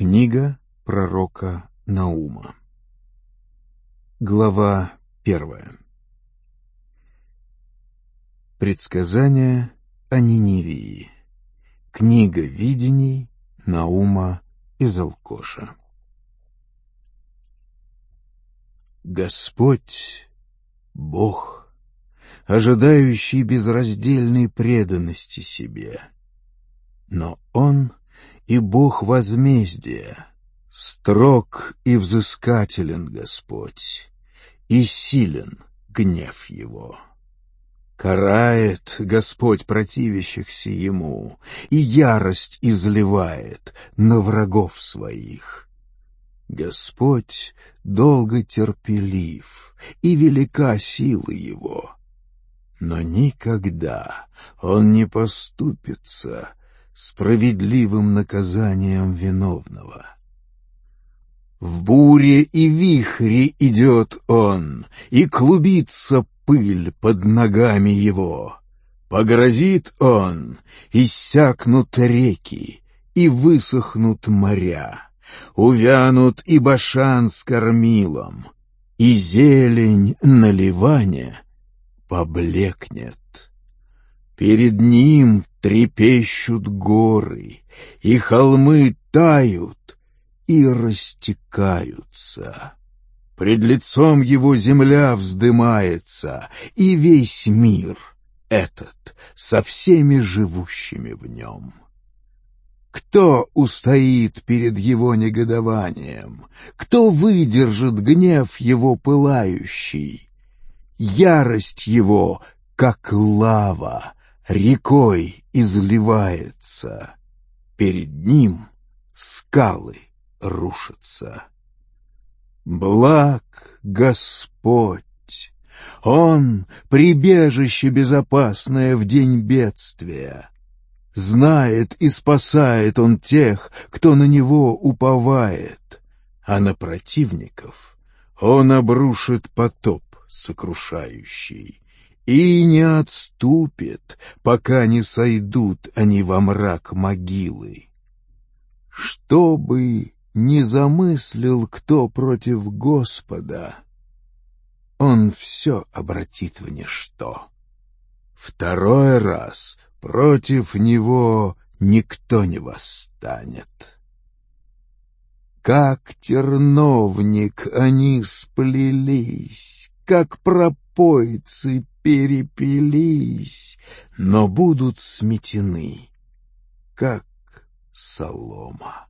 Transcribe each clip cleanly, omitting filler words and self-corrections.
Книга пророка Наума. Глава 1. Предсказание о Ниневии. Книга видений Наума из Алкоша. Господь — Бог, ожидающий безраздельной преданности себе. Но Он и Бог возмездия, строг и взыскателен Господь, и силен гнев Его. Карает Господь противящихся Ему, и ярость изливает на врагов Своих. Господь долго терпелив, и велика сила Его, но никогда Он не поступится справедливым наказанием виновного. В буре и вихре идет Он, и клубится пыль под ногами Его. Погрозит Он, иссякнут реки, и высохнут моря, увянут и Башан с кормилом, и зелень на Ливане поблекнет. Перед Ним трепещут горы, и холмы тают и растекаются. Пред лицом Его земля вздымается, и весь мир этот со всеми живущими в нем. Кто устоит перед Его негодованием? Кто выдержит гнев Его пылающий? Ярость Его, как лава, рекой изливается. Перед Ним скалы рушатся. Благ Господь! Он — прибежище безопасное в день бедствия. Знает и спасает Он тех, кто на Него уповает, а на противников Он обрушит потоп сокрушающий. И не отступит, пока не сойдут они во мрак могилы. Что бы ни замыслил кто против Господа, Он все обратит в ничто. Второй раз против Него никто не восстанет. Как терновник они сплелись, как пропойцы перепились, но будут сметены, как солома.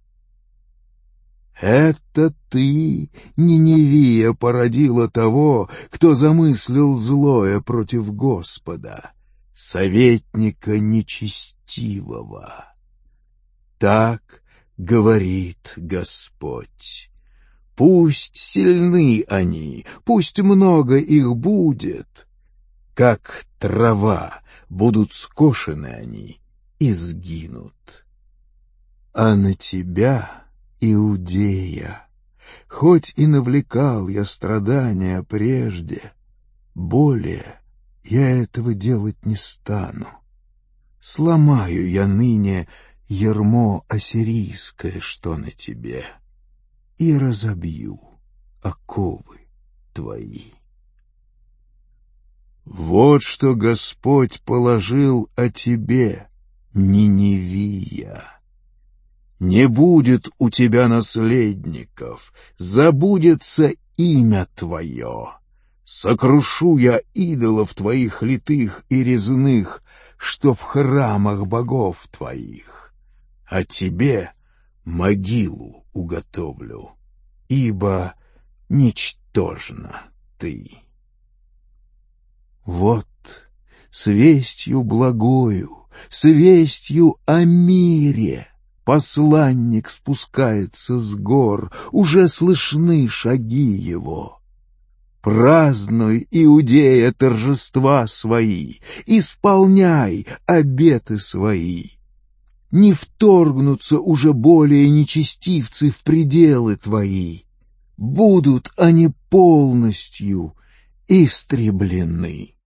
Это ты, Ниневия, породила того, кто замыслил злое против Господа, советника нечестивого. Так говорит Господь. Пусть сильны они, пусть много их будет, как трава будут скошены они и сгинут. А на тебя, Иудея, хоть и навлекал я страдания прежде, более я этого делать не стану. Сломаю я ныне ярмо ассирийское, что на тебе, и разобью оковы твои. Вот что Господь положил о тебе, Ниневия. Не будет у тебя наследников, забудется имя твое. Сокрушу я идолов твоих литых и резных, что в храмах богов твоих, а тебе могилу уготовлю, ибо ничтожна ты. Вот с вестью благою, с вестью о мире посланник спускается с гор, уже слышны шаги его. Празднуй, Иудея, торжества свои, исполняй обеты свои. Не вторгнутся уже более нечестивцы в пределы твои, будут они полностью истреблены.